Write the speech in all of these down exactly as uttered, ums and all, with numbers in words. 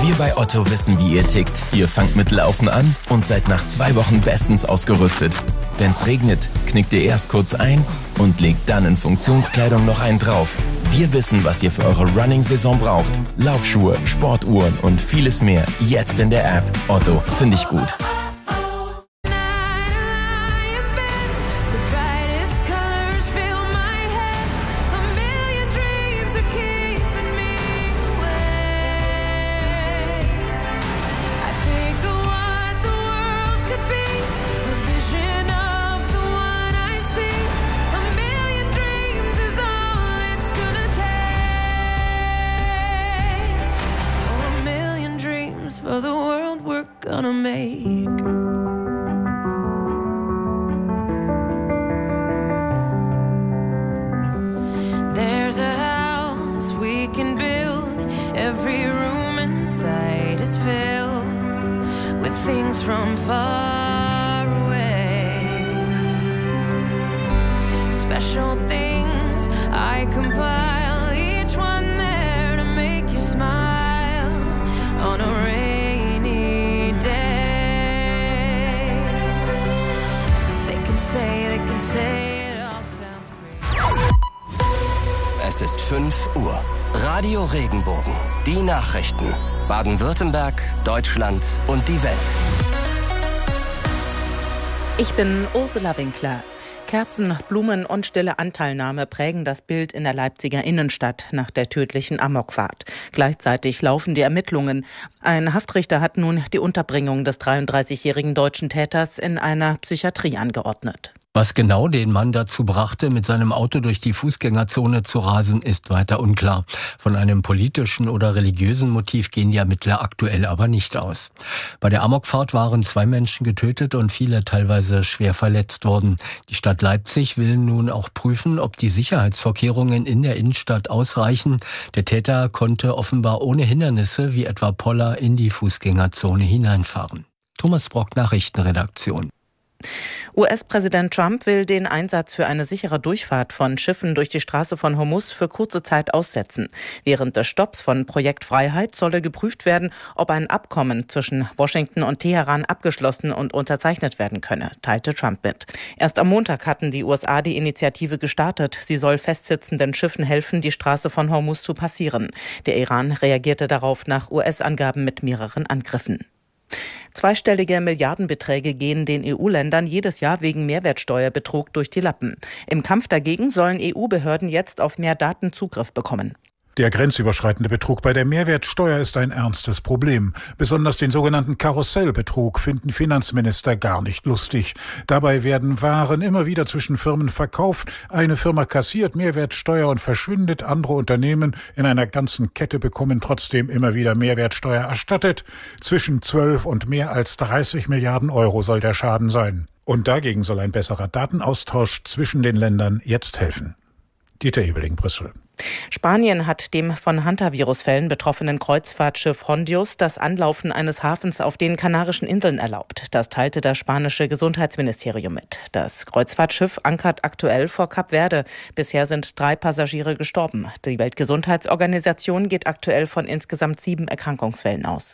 Wir bei Otto wissen, wie ihr tickt. Ihr fangt mit Laufen an und seid nach zwei Wochen bestens ausgerüstet. Wenn's regnet, knickt ihr erst kurz ein und legt dann in Funktionskleidung noch einen drauf. Wir wissen, was ihr für eure Running-Saison braucht. Laufschuhe, Sportuhren und vieles mehr. Jetzt in der App. Otto, finde ich gut. For the world we're gonna make. There's a house we can build. Every room inside is filled with things from far away. Special things I compile, each one there to make you smile on a rainy day. They can say, they can say it all sounds crazy. Es ist fünf Uhr. Radio Regenbogen. Die Nachrichten. Baden-Württemberg, Deutschland und die Welt. Ich bin Ursula Winkler. Kerzen, Blumen und stille Anteilnahme prägen das Bild in der Leipziger Innenstadt nach der tödlichen Amokfahrt. Gleichzeitig laufen die Ermittlungen. Ein Haftrichter hat nun die Unterbringung des dreiunddreißigjährigen deutschen Täters in einer Psychiatrie angeordnet. Was genau den Mann dazu brachte, mit seinem Auto durch die Fußgängerzone zu rasen, ist weiter unklar. Von einem politischen oder religiösen Motiv gehen die Ermittler aktuell aber nicht aus. Bei der Amokfahrt waren zwei Menschen getötet und viele teilweise schwer verletzt worden. Die Stadt Leipzig will nun auch prüfen, ob die Sicherheitsvorkehrungen in der Innenstadt ausreichen. Der Täter konnte offenbar ohne Hindernisse wie etwa Poller in die Fußgängerzone hineinfahren. Thomas Brock, Nachrichtenredaktion. U S-Präsident Trump will den Einsatz für eine sichere Durchfahrt von Schiffen durch die Straße von Hormuz für kurze Zeit aussetzen. Während des Stopps von Projekt Freiheit solle geprüft werden, ob ein Abkommen zwischen Washington und Teheran abgeschlossen und unterzeichnet werden könne, teilte Trump mit. Erst am Montag hatten die U S A die Initiative gestartet. Sie soll festsitzenden Schiffen helfen, die Straße von Hormuz zu passieren. Der Iran reagierte darauf nach U S-Angaben mit mehreren Angriffen. Zweistellige Milliardenbeträge gehen den E U-Ländern jedes Jahr wegen Mehrwertsteuerbetrug durch die Lappen. Im Kampf dagegen sollen E U-Behörden jetzt auf mehr Daten Zugriff bekommen. Der grenzüberschreitende Betrug bei der Mehrwertsteuer ist ein ernstes Problem. Besonders den sogenannten Karussellbetrug finden Finanzminister gar nicht lustig. Dabei werden Waren immer wieder zwischen Firmen verkauft. Eine Firma kassiert Mehrwertsteuer und verschwindet. Andere Unternehmen in einer ganzen Kette bekommen trotzdem immer wieder Mehrwertsteuer erstattet. Zwischen zwölf und mehr als dreißig Milliarden Euro soll der Schaden sein. Und dagegen soll ein besserer Datenaustausch zwischen den Ländern jetzt helfen. Dieter Ebeling, Brüssel. Spanien hat dem von Hantavirus-Fällen betroffenen Kreuzfahrtschiff Hondius das Anlaufen eines Hafens auf den Kanarischen Inseln erlaubt. Das teilte das spanische Gesundheitsministerium mit. Das Kreuzfahrtschiff ankert aktuell vor Kap Verde. Bisher sind drei Passagiere gestorben. Die Weltgesundheitsorganisation geht aktuell von insgesamt sieben Erkrankungsfällen aus.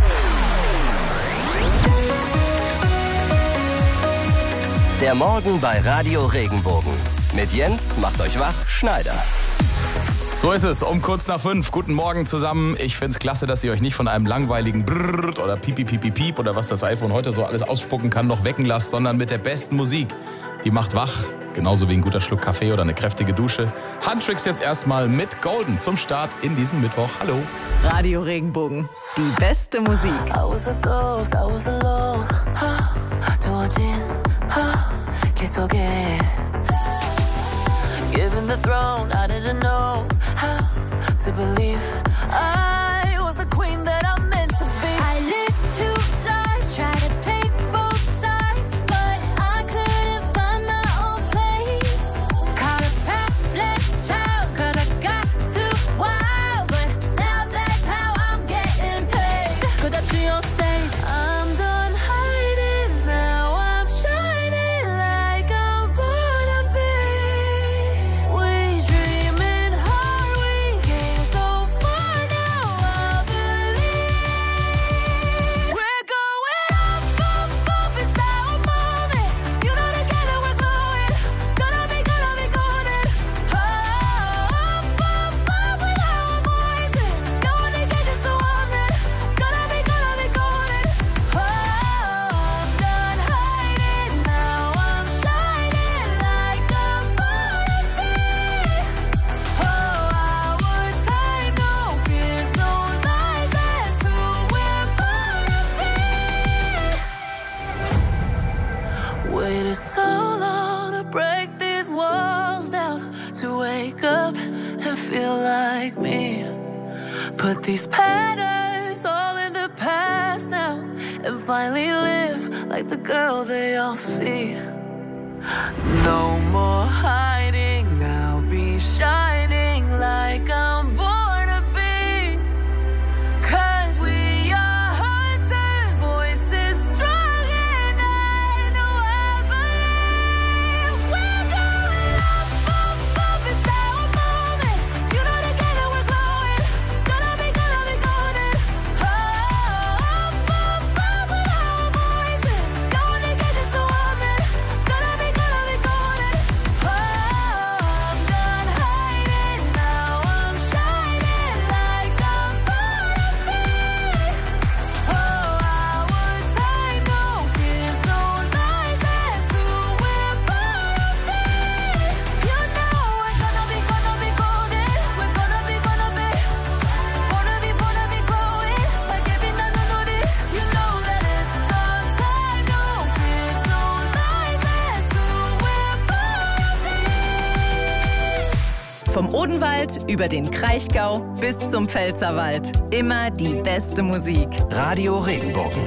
Der Morgen bei Radio Regenbogen. Mit Jens macht euch wach, Schneider. So ist es, um kurz nach fünf. Guten Morgen zusammen. Ich finde es klasse, dass ihr euch nicht von einem langweiligen Brrrr oder Piep, Piep, Piep, Piep oder was das iPhone heute so alles ausspucken kann, noch wecken lasst, sondern mit der besten Musik. Die macht wach, genauso wie ein guter Schluck Kaffee oder eine kräftige Dusche. Handtricks jetzt erstmal mit Golden zum Start in diesen Mittwoch. Hallo. Radio Regenbogen, die beste Musik. I was a ghost, I was alone. 두어진 길 속에 Given the throne, I didn't know how to believe I was the queen that I'm meant to be. I lived two lives, tried to play both sides, but I couldn't find my own place. Caught a problem child, cause I got too wild, but now that's how I'm getting paid. Could I see on stage? I'm done hiding now, I'm shining like I'm born to be. We dreaming hard, we came so far now. Put these patterns all in the past now and finally live like the girl they all see. No more hiding, I'll be shining like I'm born to be. 'Cause we are hunters, voices strong and I know I believe. We're going up, up, up, it's our moment. You know together we're glowing. Gonna be, gonna be golden. Up, up, up with our voices. Going to get just a woman. Gonna be, gonna be golden. Oh, I'm done hiding, now I'm shining like I'm born to be. Oh, our time, no fears, no lies, that's who we're born to be. You know we're gonna be, gonna be golden. We're gonna be, gonna be, gonna be, gonna be glowing like every night I know it. You know that it's our time, no fears, no lies, that's who we're born to be. Vom Odenwald über den Kraichgau bis zum Pfälzerwald. Immer die beste Musik. Radio Regenbogen.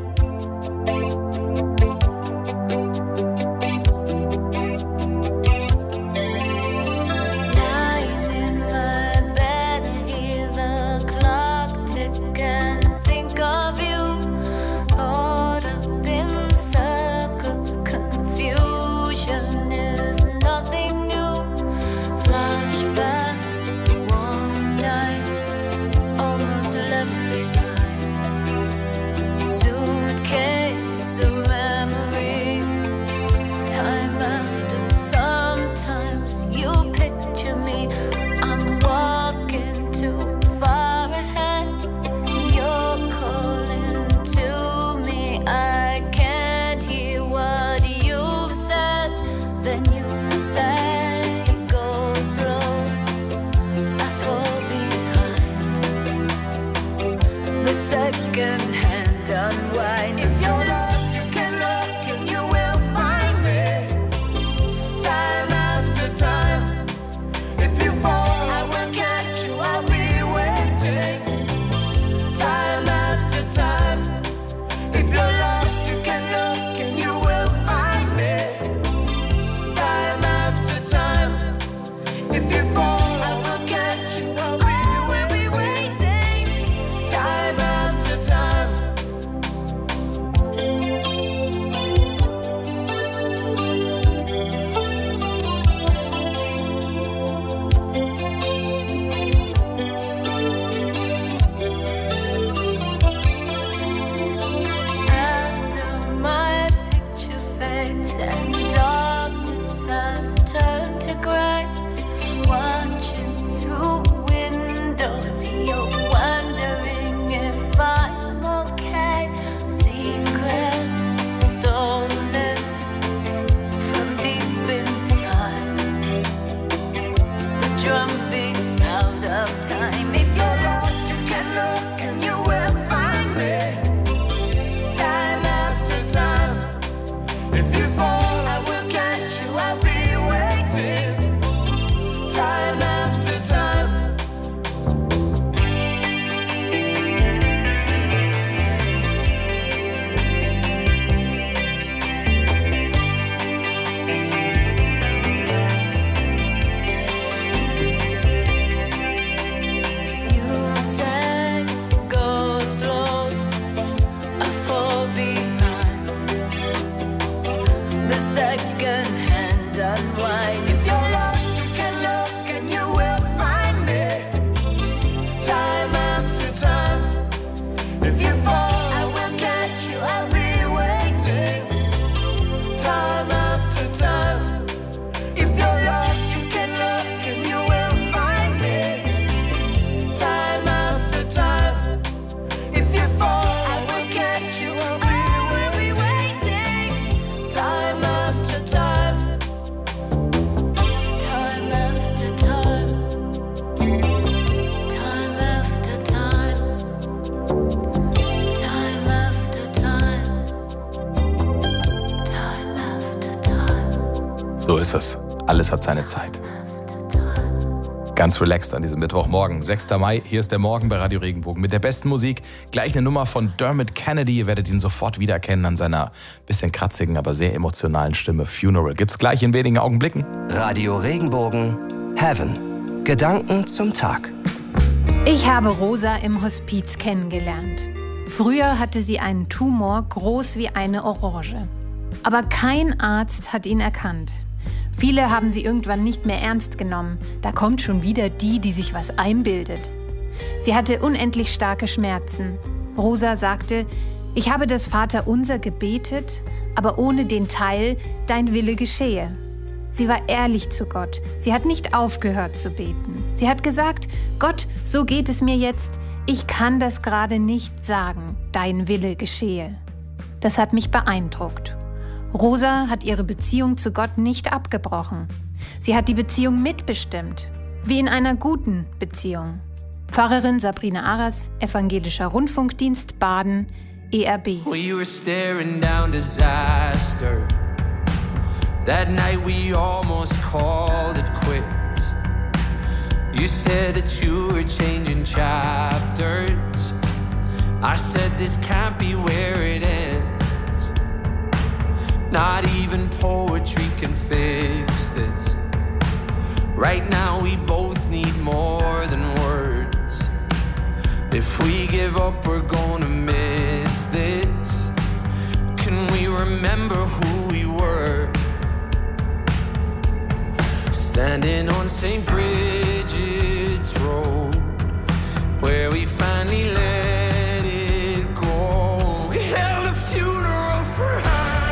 Lying in my bed, hear the clock tick and think of you. Caught up in circles, confusion is nothing new. Flashback, warm nights, almost left behind. Suitcase of memories. Time after, sometimes you picture me. I'm walking too far ahead. You're calling to me. I can't hear what you've said. Then you say, go slow. I fall behind. The second hand unwind. If you're lost, you can look and you will find me. Time after time. If you fall, I will catch you. I'll be waiting. Time after time. If you're lost, you can look and you will find me. Time after time. If you fall, I will catch you. I'll be waiting. Time after time. After my picture fades and darkness has turned to gray, watching through windows, you're wondering if I'm okay. Secrets stolen from deep inside. The drum beats out of time. If you're lost, you can look and you will find me. Time after time. If you fall, I will catch you. I'll be waiting. Time after time. You say go slow. I fall behind. The second hand unwind. If you're lost, you can look and you will find me. Time after time. If you fall, I will catch you. I'll be waiting. Time after time. If you're lost, you can look and you will find me. Time after time. If you fall, I will catch you. I'll be waiting. Time after time. Time after time. Time after time. Time after time. Time after time. So ist es. Alles hat seine Zeit. After time. Ganz relaxed an diesem Mittwochmorgen, sechster Mai. Hier ist der Morgen bei Radio Regenbogen mit der besten Musik. Gleich eine Nummer von Dermot Kennedy. Ihr werdet ihn sofort wiedererkennen an seiner bisschen kratzigen, aber sehr emotionalen Stimme. Funeral gibt's gleich in wenigen Augenblicken. Radio Regenbogen, Heaven. Gedanken zum Tag. Ich habe Rosa im Hospiz kennengelernt. Früher hatte sie einen Tumor groß wie eine Orange. Aber kein Arzt hat ihn erkannt. Viele haben sie irgendwann nicht mehr ernst genommen. Da kommt schon wieder die, die sich was einbildet. Sie hatte unendlich starke Schmerzen. Rosa sagte, ich habe das Vaterunser gebetet, aber ohne den Teil, dein Wille geschehe. Sie war ehrlich zu Gott. Sie hat nicht aufgehört zu beten. Sie hat gesagt, Gott, so geht es mir jetzt. Ich kann das gerade nicht sagen, dein Wille geschehe. Das hat mich beeindruckt. Rosa hat ihre Beziehung zu Gott nicht abgebrochen. Sie hat die Beziehung mitbestimmt, wie in einer guten Beziehung. Pfarrerin Sabrina Aras, Evangelischer Rundfunkdienst Baden, E R B. We were staring down disaster. That night we almost called it quits. You said that you were changing chapters. I said this can't be where it ends. Not even poetry can fix this. Right now we both need more than words. If we give up, we're gonna miss this. Can we remember who we were? Standing on Saint Bridget's Road, where we finally let it go. We held a funeral for her.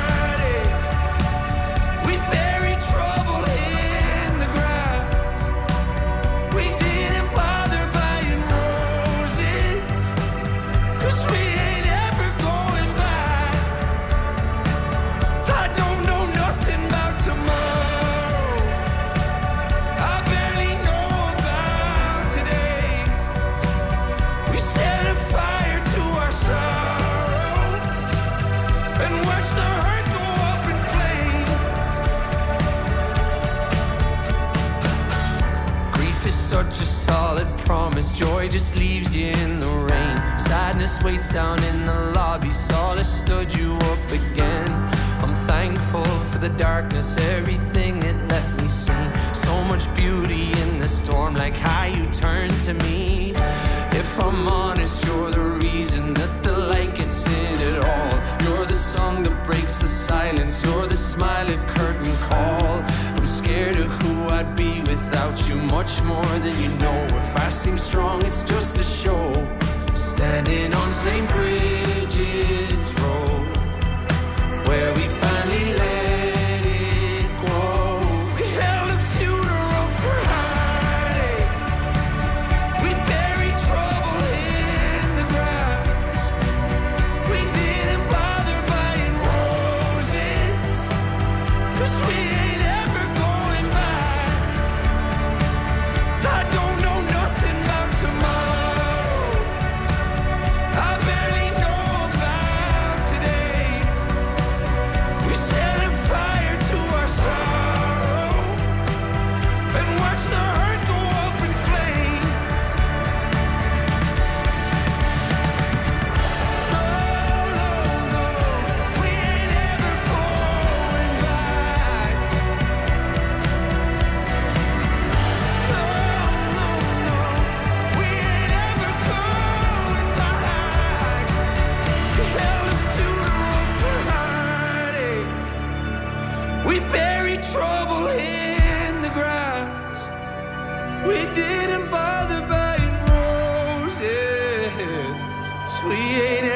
Such a solid promise. Joy just leaves you in the rain. Sadness waits down in the lobby. Solace stood you up again. I'm thankful for the darkness, everything it let me see. So much beauty in the storm, like how you turned to me. If I'm honest, you're the reason that the light gets in at all. You're the song that breaks the silence. You're the smile at curtain call. I'm scared of who I'd be without you, much more than you know. If I seem strong, it's just a show. Standing on Saint Bridget's Road, where we finally let it go. We held a funeral for heartache. We buried trouble in the grass. We didn't bother buying roses, 'cause we ain't ever going back. I don't know nothing about tomorrow. I barely know about today. We set a fire to our sorrow and watch the hurt go up in flames. Oh, no, no, we ain't ever going back. No, no, no, we ain't ever going back. We held a funeral for heartache. We buried trouble in the grass. We didn't bother buying roses. We ain't